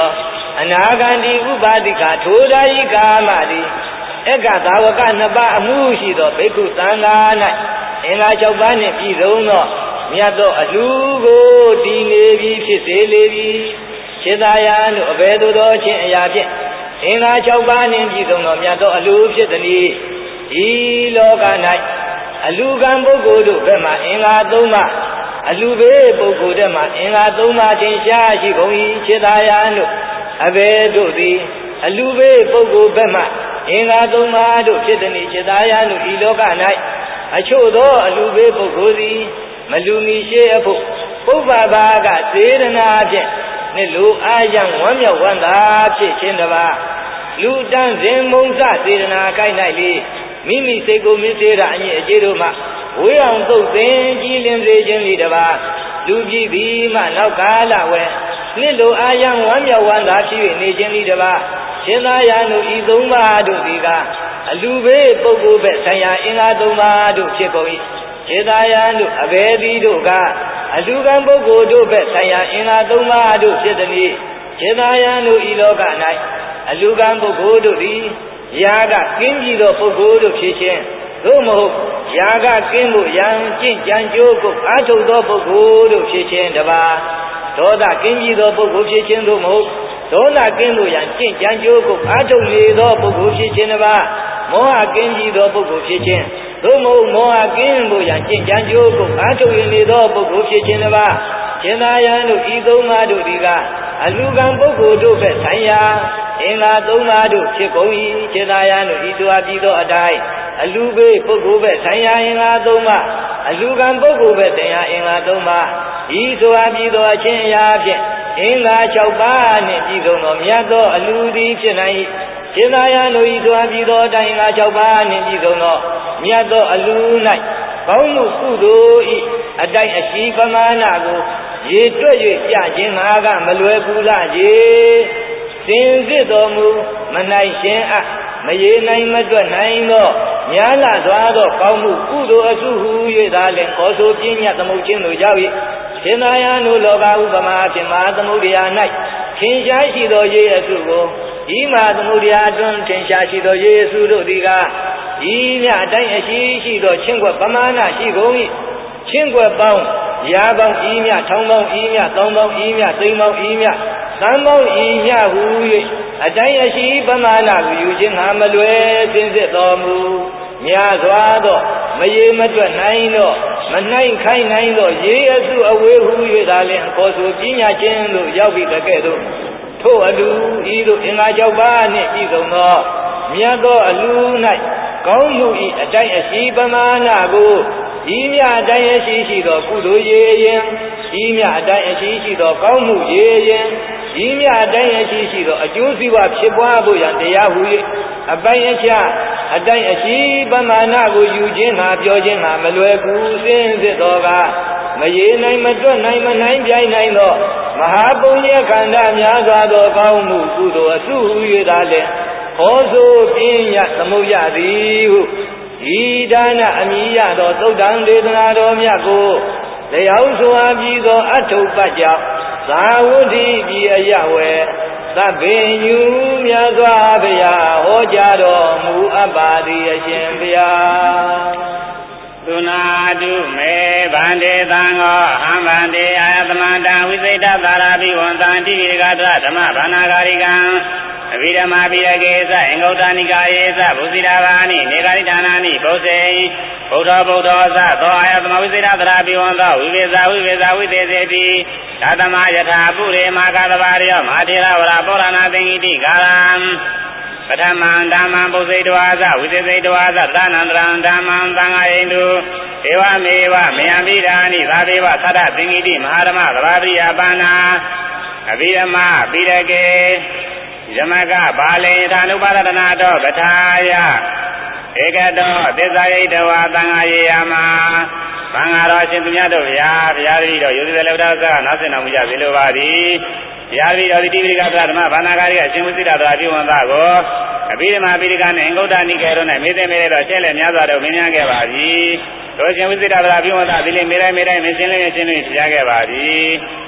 အနာဂန္တိဥပါတိကထိုသာဤကာမတိဧကသာဝကနှစ်ပါးအမှုရှိသောဘိက္ခုသံဃာ၌အင်္ဂါ၆ပါးနှင့်ပြည့်စုံသောမြတ်သောအလှကိုတည်နေပြီဖြစ်စေလေပြီခြေသာယာတို့အဘယ်သို့သောချင်းအရာဖြင့်အင်္ဂါ၆ပါးနှင့်ပြည့်စုံသောမြတ်သောအလှဖြစ်သည်ဤလောက၌အလှကံပုဂ္ဂိုလ်တို့ဘက်မှအင်္ဂါ၃ပါးအလှဘေးပုဂ္ဂိုလ်တို့မှအင်္ဂါ၃ပါးထင်ရှားရှိကုန်၏ခြေသာယာတို့အဘယ်တို့သည်အလှဘေးပုဂ္ဂိုလ်ဘက်မှအင်္ဂါ၃ပါးတို့ဖြစ်သည်ခြေသာယာတို့ဤလောက၌အချို့သောအလှဘေးပုဂ္ဂိုလ်သည်မလူမီရှိအဖို့ပုဗ္ဗဘာကစေရနာဖြင့်နှလူအာယံဝမ်းမြောက်ဝမ်းသာဖြစ်ခြင်းတပါလူတန်းစဉ်မုံစစေရနာကိုက်၌လေမိမိစိတ်ကိုမြစ်စေတာအညစ်အကြေးတို့မှဝေးအောင်သုတ်သင်ကြည်လင်စေခြင်းလေတပါလူကြည့်ပြီးမှနောက်ကာလဝဲနှလူအာယံဝမ်းမြောက်ဝမ်းသာဖြစ်၍နေခြင်းလေတပါရှင်သာယာတို့ဤသုံးပါးတို့ဒီကအလူဘေးပုဂ္ဂိုလ်ပဲဆံရအင်္ဂါသုံးပါးတို့ဖြစ်ကုန်၏ခြေသာယာတို့အဘယ်သည်တို့ကအလူကံပုဂ္ဂိုလ်တို့ဘက်ဆိုင်ရာအင်္ဂါသုံးပါးတို့ဖြစ်သည်ခြေသာယာတို့ဤလောက၌အလူကံပုဂ္ဂိုလ်တို့သည်ယာကကင်းပြီးသောပုဂ္ဂိုလ်တို့ဖြစ်ခြင်းသို့မဟုတ်ယာကကင်းမှုရန်ကျင့်ကြံကြိုးကိုအားထုတ်သောပုဂ္ဂိုလ်တို့ဖြစ်ခြင်းတပါဒေါသကင်းပြီးသောပုဂ္ဂိုလ်ဖြစ်ခြင်းသို့မဟုတ်ဒေါသကင်းမှုရန်ကျင့်ကြံကြိုးကိုအားထုတ်လေသောပုဂ္ဂိုလ်ဖြစ်ခြင်းတပါမောဟကင်းပြီးသောပုဂ္ဂိုလ်ဖြစ်ခြင်းသို့မဟုတ်မောဟကင်းမှုရန်ကျင့်ကြံကြိုးကိုအားထုတ်နေသောပုဂ္ဂိုလ်ဖြစ်ခြင်းတပါရှင်သာယာတို့ဤသုံးပါးတို့ဒီကအလူကံပုဂ္ဂိုလ်တို့ပဲဆိုင်ရာအင်္ဂါသုံးပါးတို့ဖြစ်ကုန်၏ရှင်သာယာတို့ဤသွားပြီးသောအတိုင်းအလူဘေးပုဂ္ဂိုလ်ပဲဆိုင်ရာအင်္ဂါသုံးပါးအလူကံပုဂ္ဂိုလ်ပဲတရားအင်္ဂါသုံးပါးဤသွားပြီးသောအချင်းအရာဖြင့်အင်္ဂါ၆ပါးနှင့်ပြည်စုံသောမြတ်သောအလူသည်ဖြစ်နိုင်၏ရှင်သာယာတို့ဤသွားပြီးသောအတိုင်းအင်္ဂါ၆ပါးနှင့်ပြည်စုံသောမြတ်သောအလူ၌ကောင်းမှုကုသိုလ်ဤအတိုက်အရှိပမာဏကိုရေတွက်၍ပြခြင်းငါကမလွယ်ဘူးလားရေစင်စစ်တော်မူမနိုင်ရှင်အမရေနိုင်မတွက်နိုင်သောညာလာစွာသောကောင်းမှုကုသိုလ်အစုဟု၍သာလင်ခေါ်ဆိုပြညတ်သမုတ်ခြင်းတို့ရောက်၏ရှင်သာယာတို့လောကဥပမာဖြင့်မဟာသမုဒ္ဒရာ၌ထင်ရှားရှိသောရေအစုကိုဤမဟာသမုဒ္ဒရာအတွင်းထင်ရှားရှိသောရေအစုတို့သည်ကဤမြအတိုင်းအရှိရှိသောချင်းကွက်ပမာဏရှိကုန်၏ချင်းကွက်ပေါင်းရာပေါင်းဤမြထောင်းပေါင်းဤမြသောင်းပေါင်းဤမြသိန်းပေါင်းဤမြသံပေါင်းဤမြဟု၍အတိုင်းအရှိပမာဏကိုယူခြင်းငါမလွယ်စင်စစ်တော်မူများစွာသောမရေမတွက်နိုင်သောမနိုင်ခိုင်းနိုင်သောရေအစုအဝေးဟု၍သာလျှင်ခေါ်ဆိုပညာချင်းသို့ရောက်ပြီးတကဲ့သို့ထို့အလူဤသို့အင်္ဂါ၆ပါးနှင့်ပြည်စုံသောမြတ်သောအလူ၌ကောင်းမှု၏အတိုင်းအရှိပမာဏကိုဤမြအတိုင်းအရှိရှိသောကုသိုလ်ရေရင်ဤမြအတိုင်းအရှိရှိသောကောင်းမှုရေရင်ဤမြအတိုင်းအရှိရှိသောအကျိုးစီးပွားဖြစ်ပွားဖို့ရန်တရားဟု၍အပိုင်အခြားအတိုင်းအရှိပမာဏကိုယူခြင်းငါပြောခြင်းငါမလွယ်ကူစင်စစ်သောကမရေနိုင်မတွက်နိုင်မနိုင်ပြိုင်နိုင်သောမဟာပုညခန္ဓာများစွာသောကောင်းမှုကုသိုလ်အစုဟု၍သာလျှင်ဟောဆိုပြညတ်သမုတ်ရသည်ဟုဤဒါနအမိယသောသုတ်တံဒေသနာတော်မြတ်ကိုတရားဆိုအပ်ပြီးသောအထုပ္ပကြောင့်သာဝတိပြည်အယဝေသဗ္ဗညုမြတ်စွာဘုရားဟောကြားတော်မူအပ်ပါသည်အရှင်ဘုရားသုနာတုမေဗန္တေသံဃောအံဗန္တေအာယသမန္တံဝိစိတသာရပိဝန္တံတိရိကတဓမ္မဘာနာဂာရိကံအဘိဓမ္မာပိယကေသအင်္ဂုတ္တနိကာယေသဘုဇိတာဘာနိနေဂာရိဌာနာနိဘုဇေဗုဒ္ဓဗုဒ္ဓောသသောအာယသမဝိစိတသရာပိဝန္တောဝိဝေဇာဝိဝေဇာဝိသေစေတိသတ္တမယထာပုရိမာကသဘာရောမဟာထေရဝရပောရဏသင်္ကိတိကာရံပထမံဓမ္မံပုဇိတဝါသဝိသေစိတဝါသသနန္တရံဓမ္မံသံဃာယိန္တုဒေဝမေဝမေယံပိဓာနိသာဒေဝသတ္တသင်္ကိတိမဟာဓမ္မသဘာပရိယပါဏာအဘိဓမ္မာပိရကေယမကဘာလေသာနုပါဒနာတောပထာယဧကတောသစ္စာယိတဝါသံဃာယေယမသံဃာတော်ရှင်သူများတို့ဗျာဘုရားတပည့်တော်ယူသည်လည်းဝတ္တကနားစင်တော်မူကြပြီလိုပါသည်ဘုရားတပည့်တော်ဒီတိပိကသဓမ္မဘာနာဂာရိကအရှင်ဝိစိတတော်အပြုဝန်သားကိုအဘိဓမ္မာပိဋကနဲ့အင်္ဂုတ္တနိကေတို့နဲ့မေသိမေရတော်ရှင်းလည်များစွာတို့မင်းများခဲ့ပါပြီတို့ရှင်ဝိစိတတော်အပြုဝန်သားဒီလေးမေတိုင်းမေတိုင်းမင်းရှင်းလင်းရှင်းလင်းပြခဲ့ပါပြီ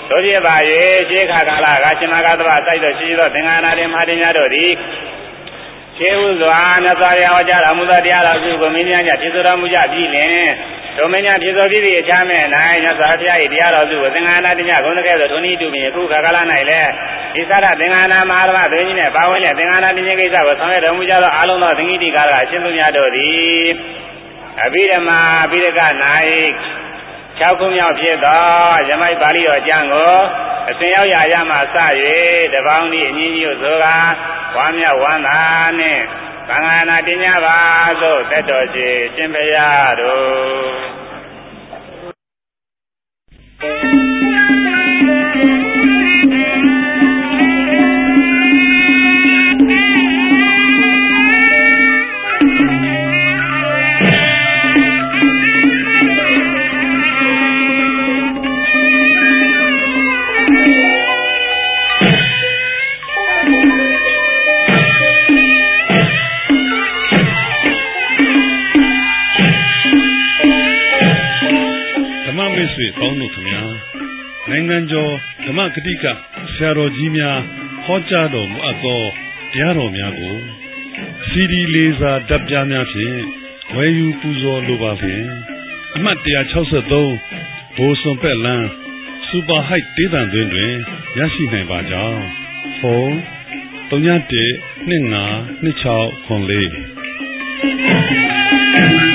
သို့ဖြစ်ပါ၍ရှေးခါကာလကရှင်မကသဗ္ဗစိုက်တော်ရှိသောသင်္ဃာနာတင်မဟာတင်များတို့သည်ခြေဥစွာမြတ်စွာဘုရားဟောကြားတော်မူသောတရားတော်စုကိုမင်းများကြဖြည့်ဆိုတော်မူကြပြီလင်တို့မင်းများဖြည့်ဆိုပြီးသည့်အခြားမဲ့၌မြတ်စွာဘုရား၏တရားတော်စုကိုသင်္ဃာနာတင်များဂုဏ်တကဲ့သို့ထုံဤတူပြီးအခုခါကာလ၌လည်းဒီသရသင်္ဃာနာမဟာဓမ္မသွေးကြီးနှင့်ပါဝင်တဲ့သင်္ဃာနာတင်ခြင်းကိစ္စကိုဆောင်ရွက်တော်မူကြသောအာလုံးသောသင်္ဃိတိကာရအရှင်သူများတို့သည်အဘိဓမ္မာအဘိဓက၌၆ခုမြောက်ဖြစ်သောယမိုက်ပါဠိတော်ကျမ်းကိုအစဉ်ရောက်ရာရမှစ၍တပေါင်းဤအညီကြီးကိုဆိုကားဝါမြဝန္တာနှင့်သံဃာနာတင်ကြပါသို့တက်တော်ရှိရှင်ဘုရားတို့နိုင်ငံကျော်ဓမ္မဂတိကဆရာတော်ကြီးများဟောကြားတော်မူအပ်သောတရားတော်များကိုစီဒီလေးစာဓာတ်ပြားများဖြင့်ဝယ်ယူပူဇော်လိုပါဖြင့်အမှတ်one sixty-threeဘိုးစွန်ပက်လန်းစူပါဟိုက်ဒေသတွင်တွင်ရရှိနိုင်ပါကြောင်းဖုန်းthree one one two five two six four four